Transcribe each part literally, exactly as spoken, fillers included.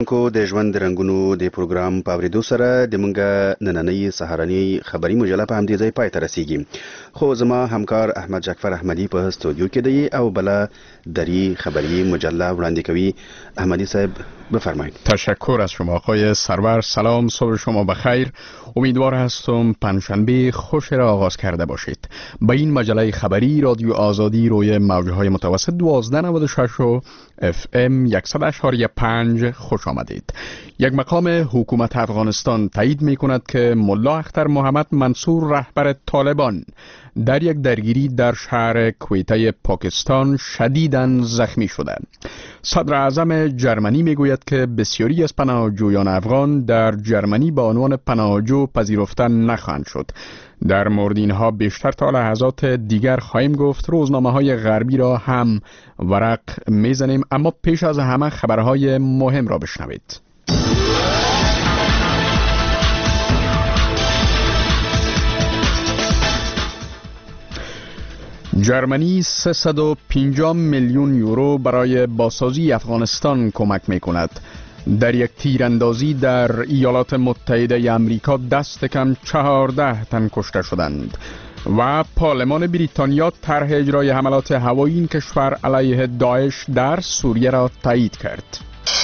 کو د ژوند رنگونو د پروګرام په اوریدو سره د مونږه نننۍ سهارنۍ خبري مجله په همدې ځای پای ته رسیږي. خو زما همکار احمد جعفر احمدی په استودیو کې دی او بلا دری خبری مجله وړاندې کوي. احمدی صاحب بفرمایید. تشکر از شما آقای سرور. سلام، صبح شما بخیر. امیدوار هستم پنجشنبه خوش را آغاز کرده باشید. به این مجله خبری رادیو آزادی روی موجهای متوسط دوازده نود و شش و اف ام صد و پنج خوش آمدید. یک مقام حکومت افغانستان تایید می کند که ملا اختر محمد منصور رهبر طالبان در یک درگیری در شهر کویته پاکستان شدیداً زخمی شده. صدر اعظم جرمنی می گوید که بسیاری از پناهجویان افغان در جرمنی به عنوان پناهجو پذیرفته نخواهند شد. در مورد اینها بیشتر تا لحظات دیگر خواهیم گفت. روزنامه های غربی را هم ورق میزنیم، اما پیش از همه خبرهای مهم را بشنوید. جرمنی سیصد و پنجاه میلیون یورو برای بازسازی افغانستان کمک می کند. در یک تیراندازی در ایالات متحده آمریکا دست کم چهارده تن کشته شدند و پارلمان بریتانیا طرح اجرای حملات هوایی این کشور علیه داعش در سوریه را تایید کرد.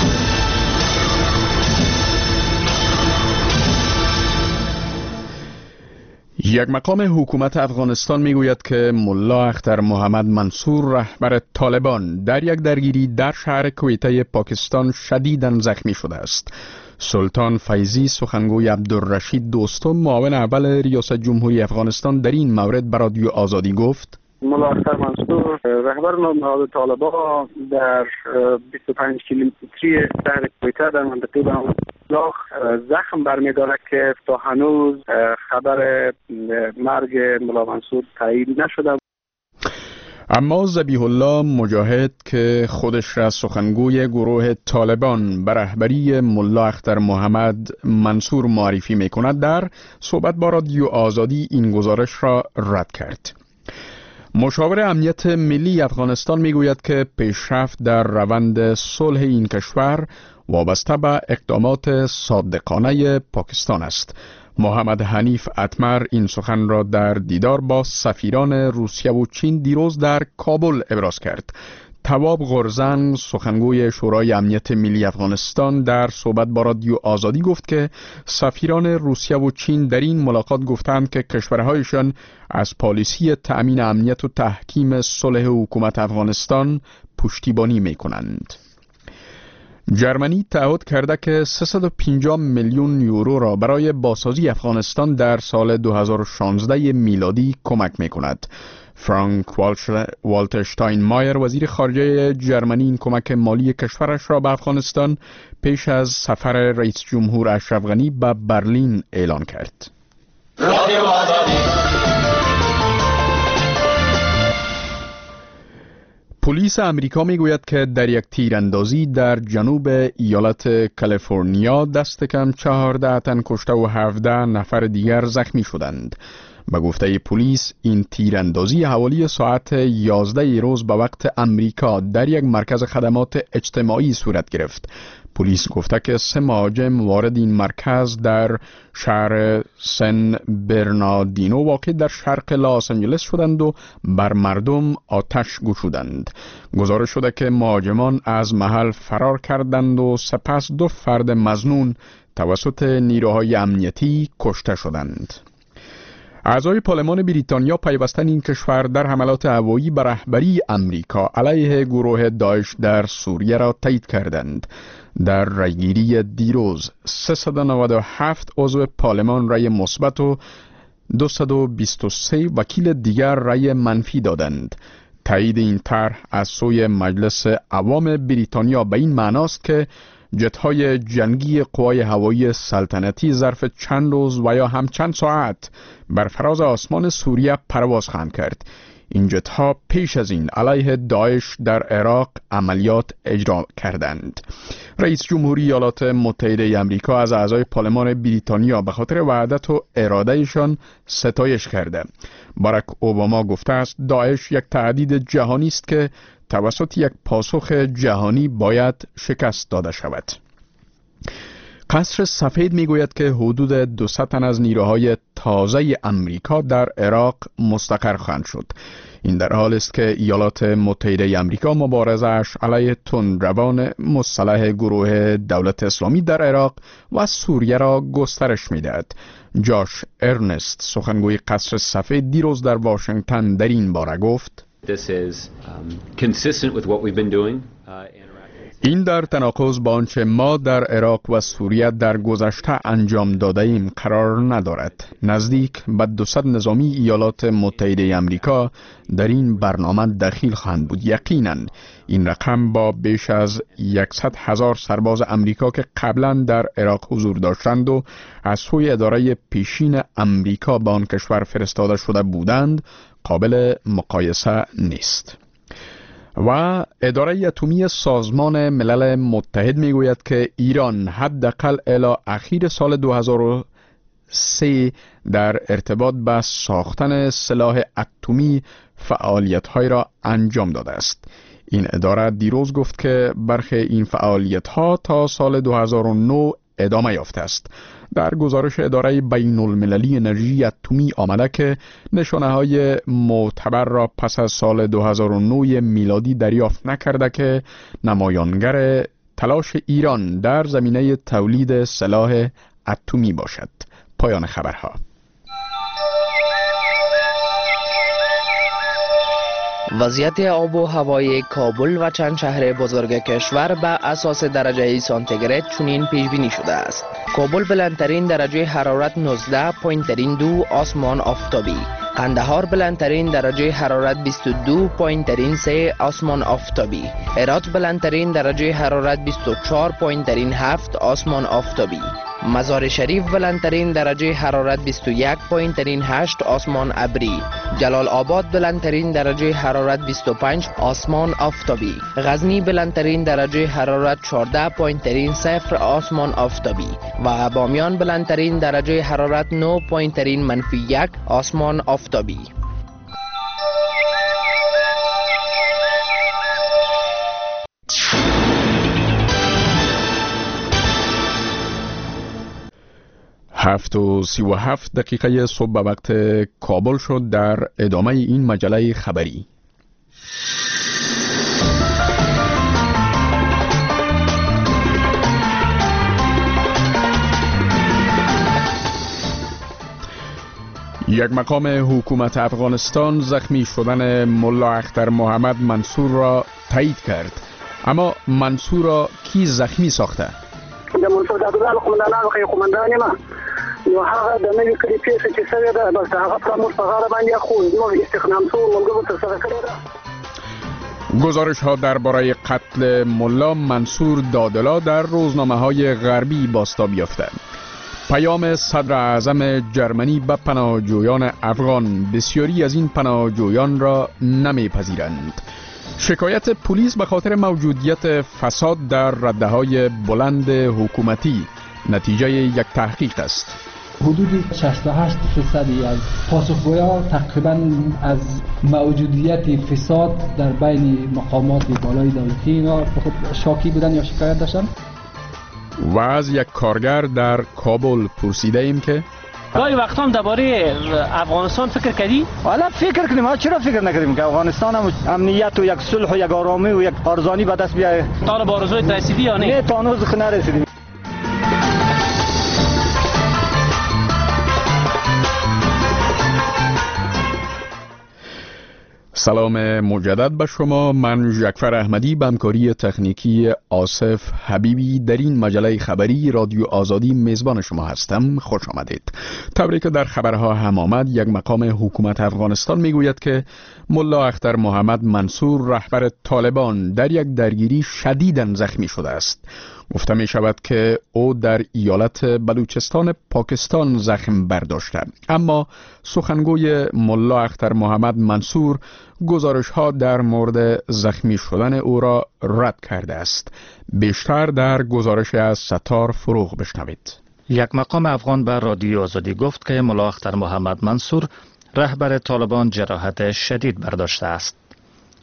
یک مقام حکومت افغانستان میگوید که ملا اختر محمد منصور رهبر طالبان در یک درگیری در شهر کویته پاکستان شدیداً زخمی شده است. سلطان فیضی سخنگوی عبدالرشید دوستم معاون اول ریاست جمهوری افغانستان در این مورد به رادیو آزادی گفت: ملا اختر منصور رهبر نامنهاد طالبان در بیست و پنج کیلومتری شهر کویته در منطقه لاخ زخم برمی‌دارد که تا هنوز خبر مرگ ملا منصور تایید نشده. اما ذبیح الله مجاهد که خودش را سخنگوی گروه طالبان به رهبری ملا اختر محمد منصور معرفی می‌کند، در صحبت با رادیو آزادی این گزارش را رد کرد. مشاور امنیت ملی افغانستان میگوید که پیشرفت در روند صلح این کشور وابسته به اقدامات صادقانه پاکستان است. محمد حنیف اتمر این سخن را در دیدار با سفیران روسیه و چین دیروز در کابل ابراز کرد. تواب غرزن سخنگوی شورای امنیت ملی افغانستان در صحبت با رادیو آزادی گفت که سفیران روسیه و چین در این ملاقات گفتند که کشورهایشان از پالیسی تأمین امنیت و تحکیم صلح حکومت افغانستان پشتیبانی می کنند. جرمنی تعهد کرده که سیصد و پنجاه میلیون یورو را برای بازسازی افغانستان در سال دو هزار و شانزده میلادی کمک می کند. فرانک والتر شتاینمایر وزیر خارجه جرمنی این کمک مالی کشورش را به افغانستان پیش از سفر رئیس جمهور اشرف غنی به برلین اعلان کرد. پلیس امریکا میگوید که در یک تیراندازی در جنوب ایالت کالیفرنیا دست کم چهارده تن کشته و هفده نفر دیگر زخمی شدند. به گفته پلیس این تیراندازی حوالی ساعت یازده روز به وقت امریکا در یک مرکز خدمات اجتماعی صورت گرفت. پلیس گفته که سه مهاجم وارد این مرکز در شهر سن برناردینو واقع در شرق لاس آنجلس شدند و بر مردم آتش گشودند. گزارش شده که مهاجمان از محل فرار کردند و سپس دو فرد مظنون توسط نیروهای امنیتی کشته شدند. اعضای پارلمان بریتانیا پیوستن این کشور در حملات هوایی به رهبری امریکا علیه گروه داعش در سوریه را تایید کردند. در رأیگیری دیروز سیصد و نود و هفت عضو پارلمان رأی مثبت و دویست و بیست و سه وکیل دیگر رأی منفی دادند. تایید این طرح از سوی مجلس عوام بریتانیا به این معناست که جت‌های جنگی قوای هوایی سلطنتی ظرف چند روز و یا هم چند ساعت بر فراز آسمان سوریه پرواز خواهند کرد. این جت‌ها پیش از این علیه داعش در عراق عملیات اجرا کردند. رئیس جمهوری ایالات متحده آمریکا از اعضای پارلمان بریتانیا به خاطر وحدت و ارادهشان ستایش کرده. باراک اوباما گفته است داعش یک تهدید جهانی است که توسط یک پاسخ جهانی باید شکست داده شود. قصر سفید میگوید که حدود دویست تن از نیروهای تازه امریکا در عراق مستقر خواهند شد. این در حال است که ایالات متحده امریکا مبارزه‌اش علیه تندروان مسلح گروه دولت اسلامی در عراق و سوریه را گسترش می‌دهد. جاش ارنست، سخنگوی قصر سفید، دیروز در واشنگتن در این باره گفت: This is um, consistent with what we've been doing. Uh, این در تناقض با آنچه ما در عراق و سوریه در گذشته انجام داده ایم قرار ندارد. نزدیک به دویست نظامی ایالات متحده امریکا در این برنامه دخیل خواهند بود. یقیناً این رقم با بیش از صد هزار سرباز امریکا که قبلا در عراق حضور داشتند و از سوی اداره پیشین امریکا به آن کشور فرستاده شده بودند قابل مقایسه نیست. و اداره اتمی سازمان ملل متحد میگوید که ایران حداقل الی اخیر سال دو هزار و سه در ارتباط به ساختن سلاح اتمی فعالیت‌های را انجام داده است. این اداره دیروز گفت که برخی این فعالیت‌ها تا سال دو هزار و نه ادامه یافته است. در گزارش اداره بین المللی انرژی اتمی آمده که نشانه‌های معتبر را پس از سال دو هزار و نه میلادی دریافت نکرده که نمایانگر تلاش ایران در زمینه تولید سلاح اتمی باشد. پایان خبرها. وضعیت آب و هوای کابل و چند شهر بزرگ کشور به اساس درجه سانتیگراد چنین پیش بینی شده است. کابل بلندترین درجه حرارت نوزده پوینت دو آسمان آفتابی، قندهار بلندترین درجه حرارت بیست و دو پوینت سه آسمان آفتابی، هرات بلندترین درجه حرارت بیست و چهار پوینت هفت آسمان آفتابی، مزار شریف بلندترین درجه حرارت بیست و یک پوینت هشت آسمان ابری، جلال آباد بلندترین درجه حرارت بیست و پنج آسمان آفتابی، غزنی بلندترین درجه حرارت چهارده پوینت صفر آسمان آفتابی و بامیان بلندترین درجه حرارت نه پوینت منفی یک آسمان آفتابی. هفت و سی و هفت دقیقه صبح به وقت کابل شد. در ادامه این مجله خبری یک مقام حکومت افغانستان زخمی شدن ملا اختر محمد منصور را تایید کرد. اما منصور را کی زخمی ساخته؟ د منصور د عبدالله قومندانانو کې قومندان یم نو هغه د نوې کړي پیښه چې سوې ده بس هغه پرامور په غاړه باندې خو زموږ استخدام شو موږ ترسره کړې ده. گزارش ها درباره قتل ملا منصور دادلا در روزنامه های غربی بازتاب یافته. پیام صدر اعظم جرمنی به پناهجویان افغان: بسیاری از این پناهجویان را نمیپذیرند. شکایت پلیس به خاطر موجودیت فساد در رده‌های بلند حکومتی نتیجه یک تحقیق است. حدود شصت و هشت درصدی از پاسخگویان تقریبا از موجودیت فساد در بین مقامات بالای دولتی اینا خود شاکی بودن یا شکایت داشتن. و از یک کارگر در کابل پرسیده ایم که گاهی وقتا هم درباره افغانستان فکر کردی؟ حالا فکر کنیم، ما چرا فکر نکردیم که افغانستان هم امنیت و یک صلح و یک آرامی و یک آرزانی به دست بیاره. تا به آرزوی رسیدی یا نه؟ نه تا هنوز نرسیدیم. سلام مجدد به شما. من جعفر احمدی به همکاری تکنیکی آصف حبیبی در این مجله خبری رادیو آزادی میزبان شما هستم. خوش آمدید. طوری که در خبرها هم آمد، یک مقام حکومت افغانستان میگوید که ملا اختر محمد منصور رهبر طالبان در یک درگیری شدیداً زخمی شده است. گفته می شود که او در ایالت بلوچستان پاکستان زخم برداشته. اما سخنگوی ملا اختر محمد منصور گزارش ها در مورد زخمی شدن او را رد کرده است. بیشتر در گزارش از ستار فروغ بشنوید. یک مقام افغان به رادیو آزادی گفت که ملا اختر محمد منصور رهبر طالبان جراحت شدید برداشته است.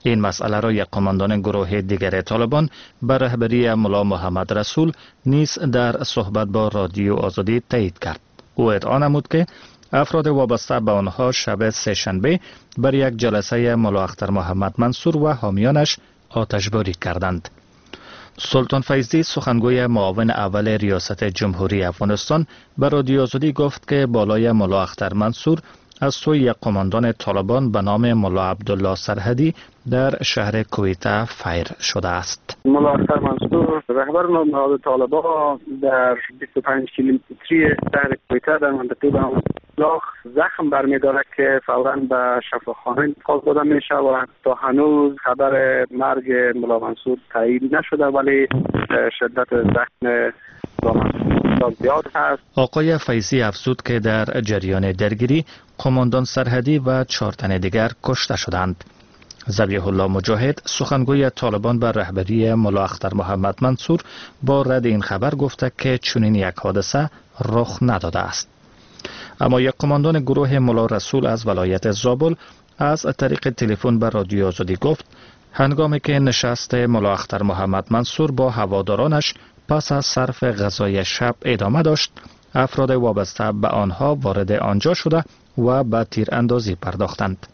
این مسئله را یک قماندان گروه دیگر طالبان به رهبری ملا محمد رسول نیز در صحبت با رادیو آزادی تایید کرد. او ادعا نمود که افراد وابسته به آنها شب سه‌شنبه بر یک جلسه ملا اختر محمد منصور و حامیانش آتشباری کردند. سلطان فیضی سخنگوی معاون اول ریاست جمهوری افغانستان به رادیو آزادی گفت که بالای ملا اختر منصور از سوی یک قماندان طالبان به نام ملا عبدالله سرحدی در شهر کویته فیر شده است. ملا اختر منصور رهبر نهاد طالبان در بیست و پنج کیلومتری شهر کویته در منطقه لاخ زخم برمی‌دارد که فوراً به شفاخانه انتقال داده میشه و تا هنوز خبر مرگ ملا منصور تایید نشده، ولی شدت زخم زیاد هست. آقای فیضی افزود که در جریان درگیری قماندان سرحدی و چهار تن دیگر کشته شدند. ذبیح الله مجاهد سخنگوی طالبان بر رهبری ملا اختر محمد منصور با رد این خبر گفته که چنین یک حادثه رخ نداده است. اما یک قماندان گروه ملا رسول از ولایت زابل از طریق تلفن به رادیو آزادی گفت هنگامی که نشست ملا اختر محمد منصور با هوادارانش پس از صرف غذای شب ادامه داشت، افراد وابسته به آنها وارد آنجا شده و به تیر اندازی پرداختند.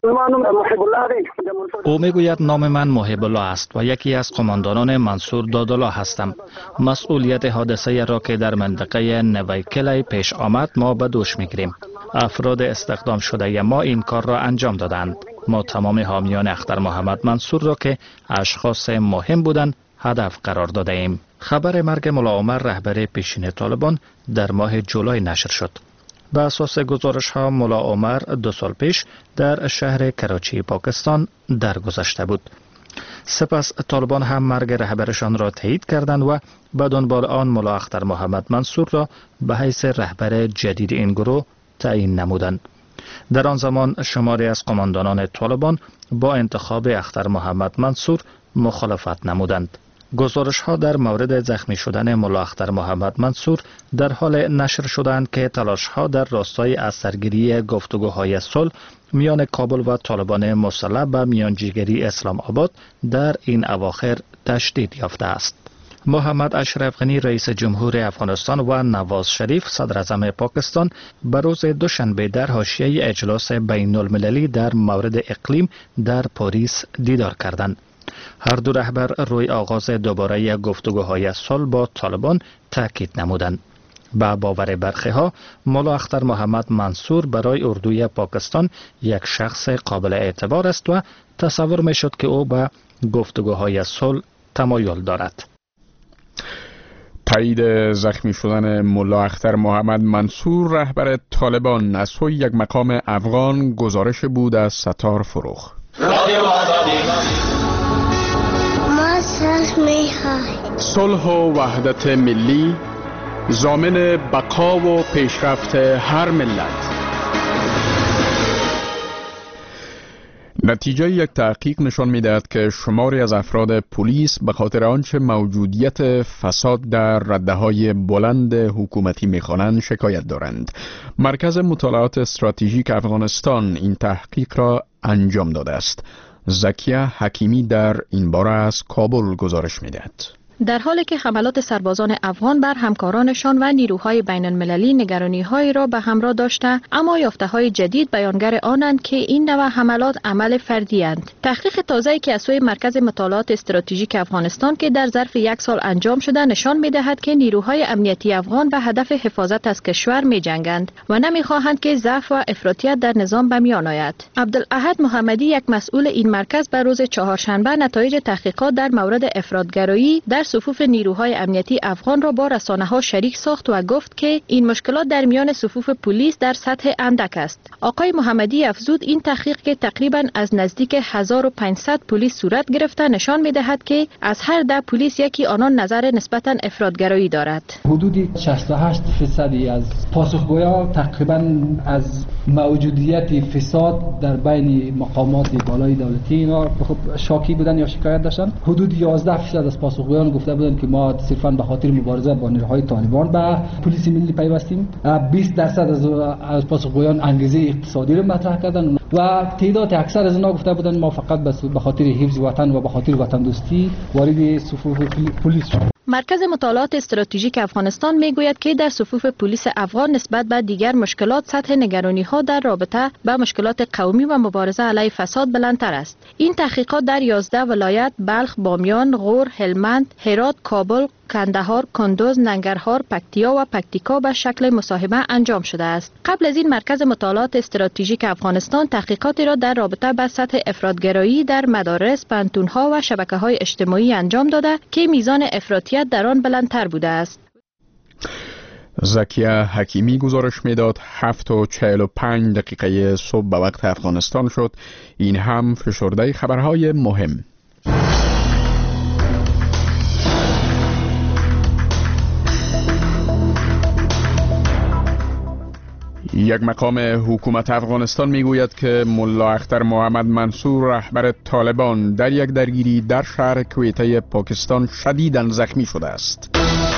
او میگوید نام من محب الله است و یکی از قماندانان منصور دادالله هستم. مسئولیت حادثه را که در منطقه نویکلی پیش آمد ما به دوش میگیریم. افراد استخدام شده ما این کار را انجام دادند. ما تمام حامیان اختر محمد منصور را که اشخاص مهم بودند هدف قرار داده ایم. خبر مرگ ملا عمر رهبر پیشین طالبان در ماه جولای نشر شد. به اساس گزارش ها ملا عمر دو سال پیش در شهر کراچی پاکستان درگذشته بود. سپس طالبان هم مرگ رهبرشان را تایید کردند و به دنبال آن ملا اختر محمد منصور را به حیث رهبر جدید این گروه تعیین نمودند. در آن زمان شماری از قماندانان طالبان با انتخاب اختر محمد منصور مخالفت نمودند. گزارش ها در مورد زخمی شدن ملا اختر محمد منصور در حال نشر شدند که تلاش ها در راستای از سرگیری گفتگوهای صلح میان کابل و طالبان مسلح به میانجیگری اسلام آباد در این اواخر تشدید یافته است. محمد اشرف غنی رئیس جمهور افغانستان و نواز شریف صدر اعظم پاکستان به روز دوشنبه در حاشیه اجلاس بین المللی در مورد اقلیم در پاریس دیدار کردند. هر دو رهبر روی آغاز دوباره گفتگوهای صلح با طالبان تاکید نمودند. با باور برخی ها ملا اختر محمد منصور برای اردوی پاکستان یک شخص قابل اعتبار است و تصور می شد که او به گفتگوهای صلح تمایل دارد. تایید زخمی شدن ملا اختر محمد منصور رهبر طالبان از سوی یک مقام افغان گزارش بود از ستار فروخ. صلح و وحدت ملی ضامن بقا و پیشرفت هر ملت. نتیجه یک تحقیق نشان می‌دهد که شماری از افراد پلیس به خاطر آنچه موجودیت فساد در رده‌های بلند حکومتی می‌خوانند شکایت دارند. مرکز مطالعات استراتژیک افغانستان این تحقیق را انجام داده است. زکیه حکیمی در این باره از کابل گزارش می‌دهد. در حالی که حملات سربازان افغان بر همکارانشان و نیروهای بین المللی نگرانی‌هایی را به همراه داشته، اما یافته‌های جدید بیانگر آنند که این نوع حملات عمل فردی اند. تحقیق تازه‌ای که از سوی مرکز مطالعات استراتژیک افغانستان که در ظرف یک سال انجام شده نشان می‌دهد که نیروهای امنیتی افغان به هدف حفاظت از کشور می‌جنگند و نمی‌خواهند که ضعف و افراطیت در نظام به میان آید. عبدالاحد محمدی، یک مسئول این مرکز، به روز چهارشنبه نتایج تحقیقات در مورد افراطگرایی در صفوف نیروهای امنیتی افغان را با رسانه‌ها شریک ساخت و گفت که این مشکلات در میان صفوف پلیس در سطح اندک است. آقای محمدی افزود این تحقیق که تقریباً از نزدیک هزار و پانصد پلیس صورت گرفته نشان می‌دهد که از هر ده پلیس یکی آنان نظر نسبتاً افراطگرایی دارد. حدود شصت و هشت درصدی از پاسخگویان تقریباً از موجودیت فساد در بین مقامات بالای دولتی اینا خب شاکی بودن یا شکایت داشتن. حدود یازده درصد از پاسخگویان گفته بودند که ما صرفا به خاطر مبارزه با نیروهای طالبان به پلیس ملی پیوستیم. بیست درصد از از پاسخگویان انگیزه اقتصادی رو مطرح کردند و تعداد اکثر از اینا گفته بودند ما فقط به خاطر حفظ وطن و به خاطر وطن دوستی وارد صفوف پلیس شدیم. مرکز مطالعات استراتژیک افغانستان میگوید که در صفوف پلیس افغان نسبت به دیگر مشکلات سطح نگرانی ها در رابطه با مشکلات قومی و مبارزه علیه فساد بلندتر است. این تحقیقات در یازده ولایت بلخ، بامیان، غور، هلمند، هرات، کابل، کندهار، کندوز، ننگرهار، پکتیا و پکتیکا به شکل مصاحبه انجام شده است. قبل از این مرکز مطالعات استراتژیک افغانستان تحقیقاتی را در رابطه با سطح افراطگرایی در مدارس، پانتون‌ها و شبکه‌های اجتماعی انجام داده که میزان افراطیت در آن بلندتر بوده است. زکیه حکیمی گزارش میداد هفت و چهل و پنج دقیقه صبح به وقت افغانستان شد. این هم فشرده خبرهای مهم. یک مقام حکومت افغانستان میگوید که ملا اختر محمد منصور رهبر طالبان در یک درگیری در شهر کویته پاکستان شدیداً زخمی شده است.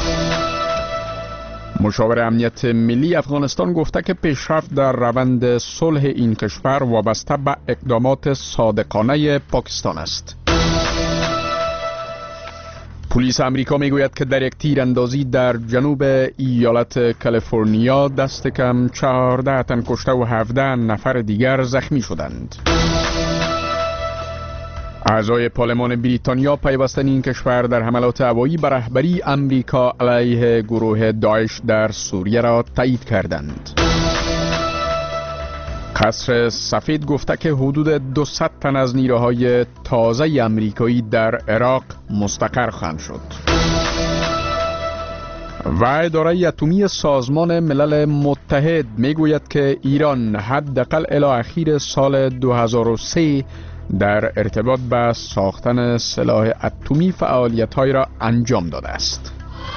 مشاور امنیت ملی افغانستان گفته که پیشرفت در روند صلح این کشور وابسته به اقدامات صادقانه پاکستان است. پلیس امریکا میگوید که در یک تیراندازی در جنوب ایالت کالیفرنیا دست کم چهارده تن کشته و هفده نفر دیگر زخمی شدند. اعضای پارلمان بریتانیا پیوستن این کشور در حملات هوایی به رهبری امریکا علیه گروه داعش در سوریه را تایید کردند. قصر سفید گفته که حدود دویست تن از نیروهای تازه امریکایی در عراق مستقر خواهند شد. و اداره اتمی سازمان ملل متحد میگوید که ایران حداقل الی اخیر سال دو هزار و سه در ارتباط به ساختن سلاح اتمی فعالیت‌های را انجام داده است.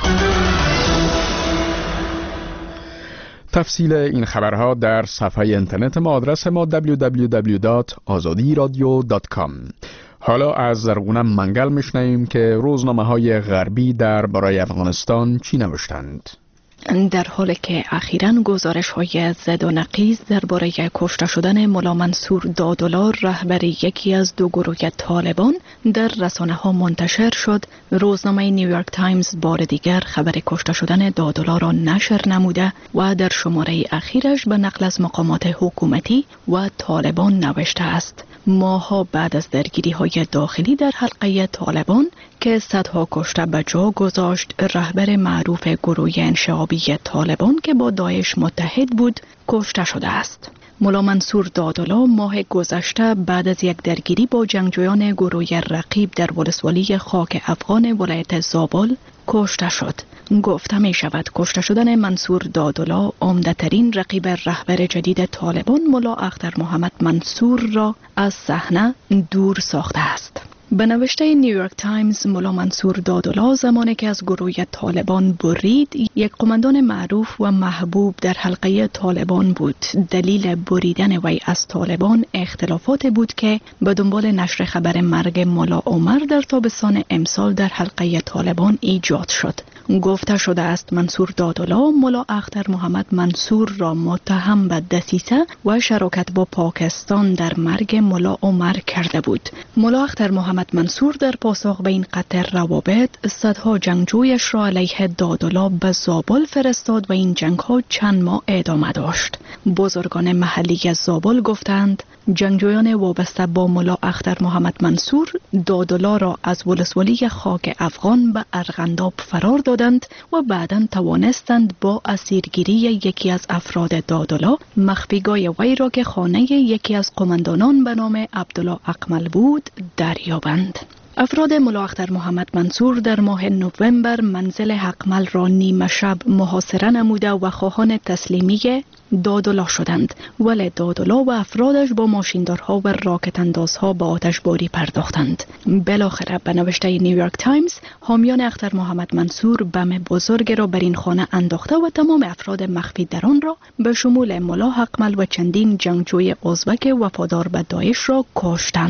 تفصیل این خبرها در صفحه اینترنت ما، آدرس ما دبلیو دبلیو دبلیو دات آزادی رادیو دات کام. حالا از زرغونه منگل میشنویم که روزنامه‌های غربی در برای افغانستان چی نوشتند. در حالی که اخیراً گزارش‌های زد و نقیض درباره کشته شدن ملا منصور دادولا رهبر یکی از دو گروه طالبان در رسانه‌ها منتشر شد، روزنامه نیویورک تایمز بار دیگر خبر کشته شدن دادولا را نشر نموده و در شماره اخیرش به نقل از مقامات حکومتی و طالبان نوشته است: ماه‌ها بعد از درگیری‌های داخلی در حلقه طالبان که صدها کشته به جا گذاشت، رهبر معروف گروه انشعابی طالبان که با داعش متحد بود کشته شده است. ملا منصور دادولا ماه گذشته بعد از یک درگیری با جنگجویان گروه رقیب در ولسوالی خاک افغان ولایت زابل کشته شد. گفته می شود کشته شدن منصور دادولا عمده ترین رقیب رهبر جدید طالبان ملا اختر محمد منصور را از صحنه دور ساخته است. به نوشته نیویورک تایمز، ملا منصور دادولا زمانی که از گروه طالبان برید یک قماندان معروف و محبوب در حلقه طالبان بود. دلیل بریدن وی از طالبان اختلافات بود که به دنبال نشر خبر مرگ ملا عمر در تابستان امسال در حلقه طالبان ایجاد شد. گفته شده است منصور دادولا ملا اختر محمد منصور را متهم به دسیسه و شراکت با پاکستان در مرگ ملا عمر کرده بود. ملا اختر محمد منصور در پاسخ به این قطع روابط صدها جنگجویش را علیه دادولا به زابل فرستاد و این جنگ ها چند ماه ادامه داشت. بزرگان محلی زابل گفتند جنگجویان وابسته با ملا اختر محمد منصور دادولا را از ولسوالی خاک افغان به ارغنداب فرار دادند و بعداً توانستند با اسیرگیری یکی از افراد دادولا مخفیگاه وی را که خانه یکی از قماندانان به نام عبدالله اقمل بود دریابند. افراد ملا اختر محمد منصور در ماه نوامبر منزل اقمل را نیمه شب محاصره نموده و خواهان تسلیمی دادولا شدند، ولی دادولا و افرادش با ماشیندارها و راکت اندازها به آتشباری پرداختند. بالاخره به نوشته نیویورک تایمز، حامیان اختر محمد منصور بم بزرگ را بر این خانه انداخته و تمام افراد مخفی در آن را به شمول ملا اقمل و چندین جنگجوی ازبک وفادار به داعش را کشتند.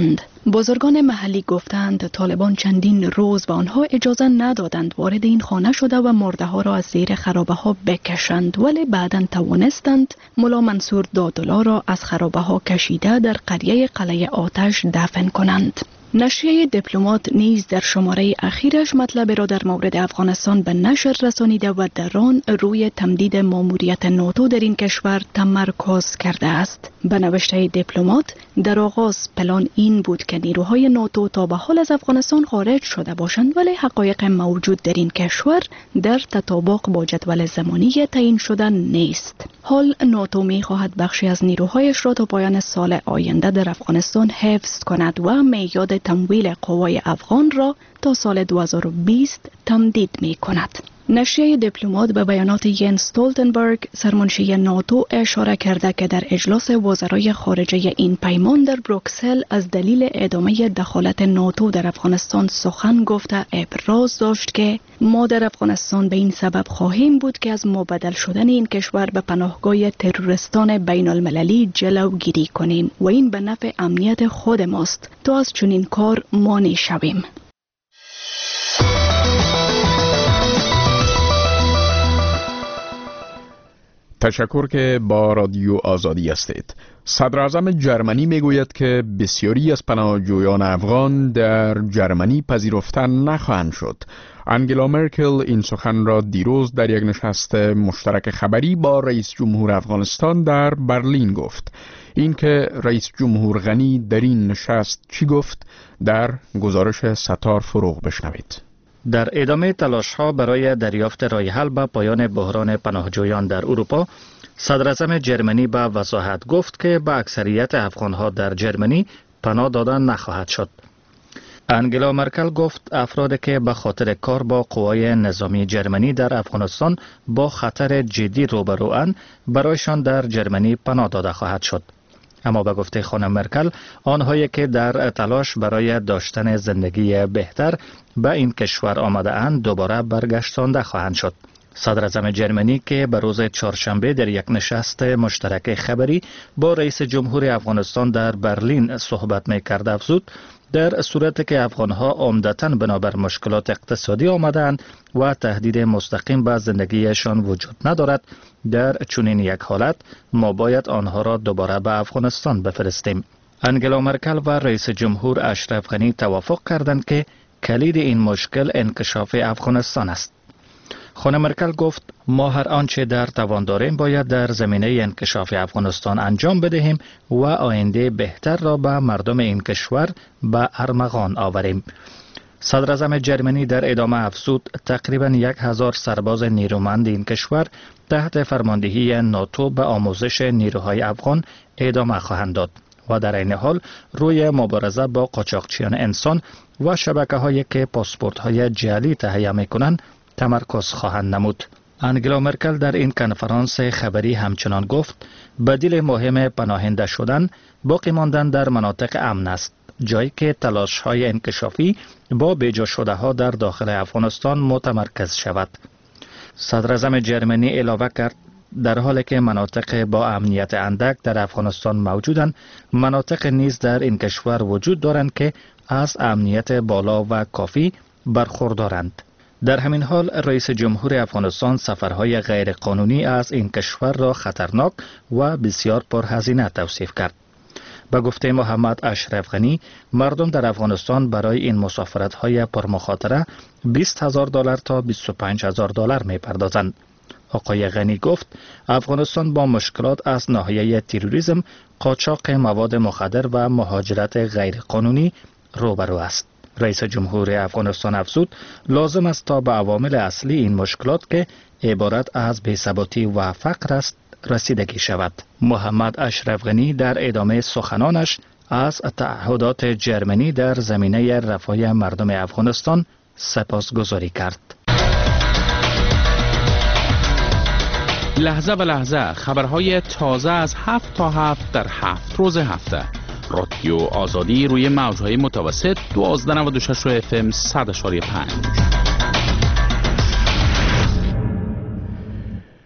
بزرگان محلی گفتند طالبان چندین روز به آنها اجازه ندادند وارد این خانه شده و مرده ها را از زیر خرابه ها بکشند، ولی بعداً توانستند ملا منصور دادلا را از خرابه ها کشیده در قریه قلعه آتش دفن کنند. نشریه دیپلمات نیز در شماره اخیرش مطلب را در مورد افغانستان به نشر رسانیده و در آن روی تمدید ماموریت ناتو در این کشور تمرکز کرده است. به نوشته دیپلمات در آغاز پلان این بود که نیروهای ناتو تا به حال از افغانستان خارج شده باشند، ولی حقایق موجود در این کشور در تطابق با جدول زمانی تعیین شده نیست. حال ناتو می خواهد بخشی از نیروهایش را تا پایان سال آینده در افغانستان حفظ کند و میعاد تمویل قوای افغان را تا سال دو هزار و بیست تمدید می کند. نشریه دیپلمات به بیانات ینس استولتنبرگ سرمنشی ناتو اشاره کرده که در اجلاس وزرای خارجه این پیمان در بروکسل از دلیل ادامه دخالت ناتو در افغانستان سخن گفته ابراز داشت که ما در افغانستان به این سبب خواهیم بود که از مبدل شدن این کشور به پناهگاه تروریستان بین المللی جلوگیری کنیم و این به نفع امنیت خود ماست تا از چنین کار مانع شویم. تشکر که با رادیو آزادی هستید. صدر اعظم جرمنی میگوید که بسیاری از پناهجویان افغان در جرمنی پذیرفته نخواهند شد. انگلا مرکل این سخن را دیروز در یک نشست مشترک خبری با رئیس جمهور افغانستان در برلین گفت. این که رئیس جمهور غنی در این نشست چی گفت در گزارش ستار فروغ بشنوید. در ادامه تلاش‌ها برای دریافت راه حل به پایان بحران پناهجویان در اروپا، صدر اعظم جرمنی به وضاحت گفت که به اکثریت افغان‌ها در جرمنی پناه دادن نخواهد شد. انگلا مرکل گفت افرادی که به خاطر کار با قوای نظامی جرمنی در افغانستان با خطر جدی روبروان برایشان در جرمنی پناه داده خواهد شد. اما به گفته خانم مرکل، آنهایی که در تلاش برای داشتن زندگی بهتر به این کشور آمده اند دوباره برگشتانده خواهند شد. صدر اعظم جرمنی که به روز چهارشنبه در یک نشست مشترک خبری با رئیس جمهور افغانستان در برلین صحبت می‌کرد افزود در صورتی که افغان‌ها عمدتاً بنابر مشکلات اقتصادی آمدند و تهدید مستقیم به زندگیشان وجود ندارد، در چنین یک حالت ما باید آنها را دوباره به افغانستان بفرستیم. انگلا مرکل و رئیس جمهور اشرف غنی توافق کردند که کلید این مشکل انکشاف افغانستان است. خانم مرکل گفت ما هر آنچه در توان داریم باید در زمینه انکشاف افغانستان انجام بدهیم و آینده بهتر را به مردم این کشور به ارمغان آوریم. صدر اعظم جرمنی در ادامه افزود تقریبا یک هزار سرباز نیرومند این کشور تحت فرماندهی ناتو به آموزش نیروهای افغان ادامه خواهند داد و در این حال روی مبارزه با قاچاقچیان انسان و شبکه هایی که پاسپورت های جعلی تهیه می کنند تمرکز خواهند نمود. انگلا مرکل در این کنفرانس خبری همچنان گفت بدیل مهم پناهنده شدن باقی ماندن در مناطق امن است، جایی که تلاش های انکشافی با بیجا شده ها در داخل افغانستان متمرکز شود. صدر اعظم جرمنی علاوه کرد در حالی که مناطق با امنیت اندک در افغانستان موجودند، مناطق نیز در این کشور وجود دارند که از امنیت بالا و کافی برخوردارند. در همین حال رئیس جمهور افغانستان سفرهای غیرقانونی از این کشور را خطرناک و بسیار پرهزینه توصیف کرد. به گفته محمد اشرف غنی، مردم در افغانستان برای این مسافرت‌های پرمخاطره بیست هزار دلار تا بیست و پنج هزار دلار می‌پردازند. آقای غنی گفت افغانستان با مشکلات از ناحیه تروریسم، قاچاق مواد مخدر و مهاجرت غیرقانونی روبرو است. رئیس جمهور افغانستان افزود لازم است تا به عوامل اصلی این مشکلات که عبارت از بی‌ثباتی و فقر است رسیدگی شود. محمد اشرف غنی در ادامه سخنانش از تعهدات جرمنی در زمینه رفاه مردم افغانستان سپاسگزاری کرد. لحظه به لحظه خبرهای تازه از هفت تا هفت در هفت روز هفته. رادیو آزادی روی موجهای متوسط دوازده نود و شش اف ام صد اشاری پنج.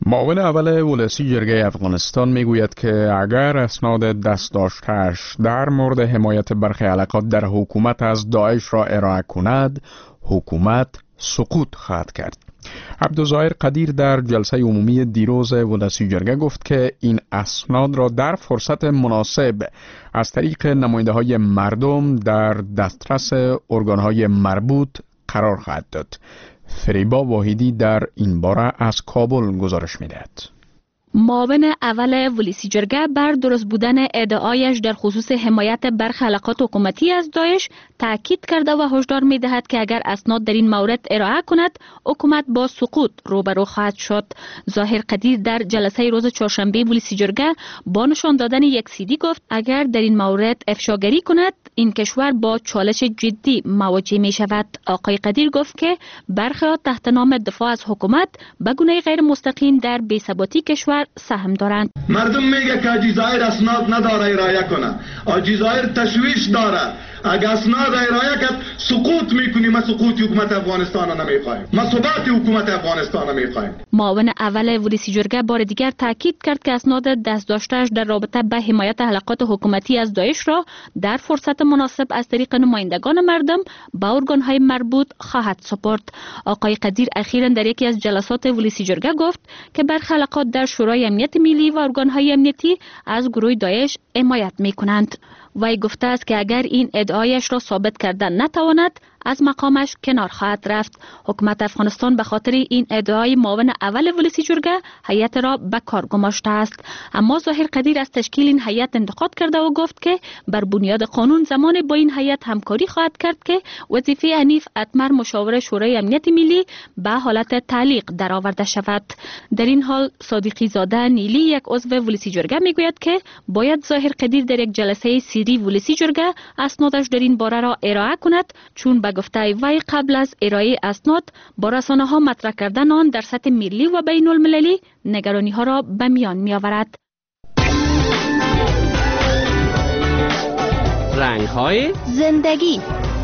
معاون اول ولسی جرگه افغانستان میگوید که اگر اسناد دست داشته‌اش در مورد حمایت برخی علاقات در حکومت از داعش را ارائه کند، حکومت سقوط خواهد کرد. عبدالظاهر قدیر در جلسه عمومی دیروز ولسی جرگه گفت که این اسناد را در فرصت مناسب از طریق نماینده‌های مردم در دسترس ارگان‌های مربوط قرار خواهد داد. فریبا واحدی در این باره از کابل گزارش می‌دهد. معاون اول ولسی جرگه بر درست بودن ادعایش در خصوص حمایت برخی علاقات حکومتی از داعش تاکید کرده و هشدار می‌دهد که اگر اسناد در این مورد ارائه کند، حکومت با سقوط روبرو خواهد شد. ظاهر قدیر در جلسه روز چهارشنبه ولسی جرگه با نشان دادن یک سیدی گفت اگر در این مورد افشاگری کند، این کشور با چالش جدی مواجه می شود. آقای قدیر گفت که برخی تحت نام دفاع از حکومت به گونه غیر مستقیم در بی‌ثباتی کشور سهم دارند. مردم میگه که جزایر اسناد نداره ارائه کنه، جزایر تشویش داره. اگه اسناد ارائه کرد سقوط میکنیم. ما سقوط حکومت افغانستان را نمیخوایم، ما ثبات حکومت افغانستان را میخوایم. معاون اول ولسی جرگه بار دیگر تاکید کرد که اسناد دست داشته‌اش در رابطه به حمایت حلقات حکومتی از داعش را در فرصت مناسب از طریق نمایندگان مردم به ارگان‌های مربوط خواهد سپرد. آقای قدیر اخیراً در یکی از جلسات ولسی جرگه گفت که برخی حلقات در شورای امنیت ملی و ارگان‌های امنیتی از گروه داعش حمایت می‌کنند. وی گفته است که اگر این ادعایش را ثابت کردن نتواند، از مقامش کنار خواهد رفت. حکومت افغانستان به خاطر این ادعای معاون اول ولسی جرگه هیئت را به کار گماشته است. اما ظاهر قدیر از تشکیل این هیئت انتقاد کرده و گفت که بر بنیاد قانون زمان با این هیئت همکاری خواهد کرد که وظیفه حنیف اتمر مشاور شورای امنیت ملی به حالت تعلیق درآورده شود. در این حال صادقی زاده نیلی یک عضو ولسی جرگه میگوید که باید ظاهر قدیر در یک جلسه سری ولسی جرگه اسنادش در این باره را ارائه کند، چون به گفته وی قبل از ارائه اسناد با رسانه ها مطرح کردن آن در سطح ملی و بین المللی نگرانی ها را به میان می آورد. رنگ های زندگی.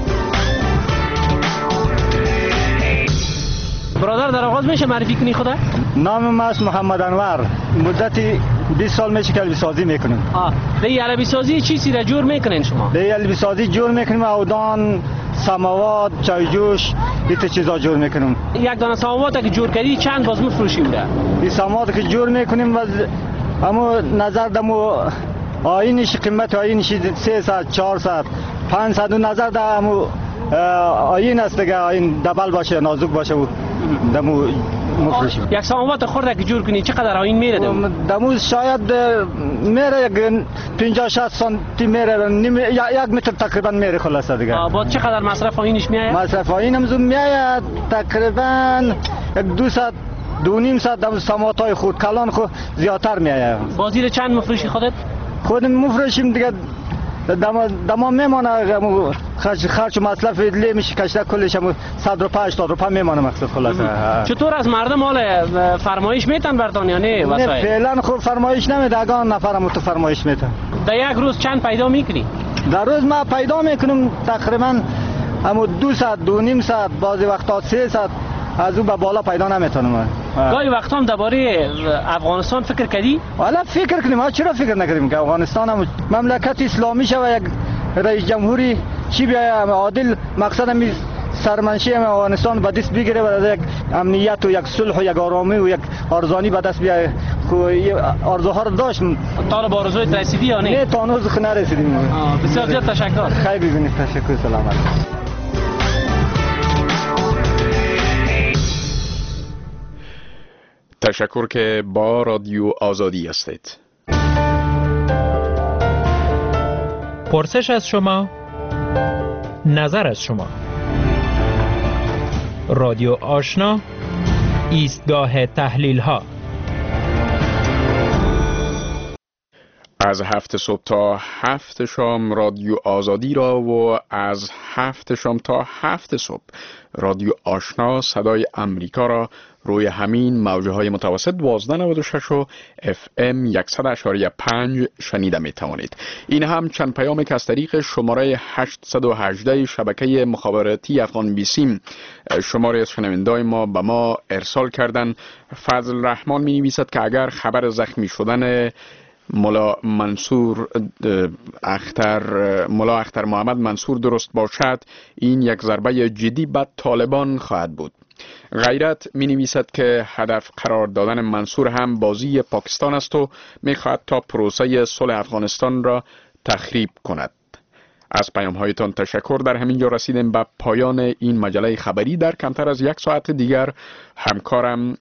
برادر در آغاز میشه معرفی کنی خدا؟ نام من است محمد انور. مدتی بیست سال میشه که البی سازی میکنیم. آه، به البی سازی چیزی را جور میکنین شما؟ به البی سازی جور میکنیم، اودان، سماوات، چای جوش، این چیزا جور میکنیم. یک دانه سماوات که جور کردی چند باز میفروشی بوده؟ این سماوات که جور میکنیم و اما نظر دمو آینش قیمت آینش سیصد، چهارصد، پانصد و نظر دمو آین است دیگه، آین دبل باشه نازک باشه و دمو مفروشیم. یک سماوات خورده که جور کنی چقدر آین میره دمو؟ دمو شاید میره یک پنجاه شصت سانتی میره، یک متر تقریبا میره خلاصه دیگه. با چقدر مصرف آینش میآید؟ مصرف آین هم زود میآید تقریبا یک دویست دو نیم صد دم سماوات خود کلان خود زیادتر میآید. بازی چند مفروشی خودت؟ خودم مفروشیم دیگه، دما دما میمونه خرج خرج و مصرف لی میشه کشته کلش هم صد و پنجاه روپیه میمونه مقصد خلاصه. چطور از مردم حال فرمایش میتن برتون یا نه وسایل؟ نه فعلا خوب فرمایش نمیده، اگان نفرم تو فرمایش میتن. در یک روز چند پیدا میکنی؟ در روز ما پیدا میکنم تقریبا همو دویست دو نیم صد، بعضی وقتا سیصد، از اون به بالا پیدا نمیتونم. گاهی وقتا هم درباره افغانستان فکر کردی؟ والا فکر کنیم، ما چرا فکر نکردیم که افغانستان هم مملکت اسلامی شوه، یک رئیس جمهوری چی بیاید عادل، مقصد هم سرمنشی افغانستان به دست بگیره و یک امنیت و یک صلح و یک آرامی و یک آرزانی به دست بیاید. آرزوها رو داشتم. تا به آرزویت رسیدی یا نه؟ نه تا هنوز نرسیدیم. بسیار زیاد تشکر. خیلی ببینید، تشکر، سلامت. تشکر که با رادیو آزادی هستید. پرسش از شما، نظر از شما. رادیو آشنا، ایستگاه تحلیل ها. از هفت صبح تا هفت شام رادیو آزادی را و از هفت شام تا هفت صبح رادیو آشنا صدای امریکا را روی همین موجه های متوسط دوازده نود و شش و اف ام صد و اشاری پنج شنیده می توانید. این هم چند پیام که از طریق شماره هشتصد و هجده شبکه مخابراتی افغان بیسیم شماره از شنوندای ما به ما ارسال کردن. فضل رحمان می نویسد که اگر خبر زخمی شدن ملا منصور اختر ملا اختر محمد منصور درست باشد، این یک ضربه جدی به طالبان خواهد بود. غیرت می نویسد که هدف قرار دادن منصور هم بازی پاکستان است و می خواهد تا پروسه صلح افغانستان را تخریب کند. از پیام هایتان تشکر. در همین جا رسیدیم به پایان این مجله خبری. در کمتر از یک ساعت دیگر همکارم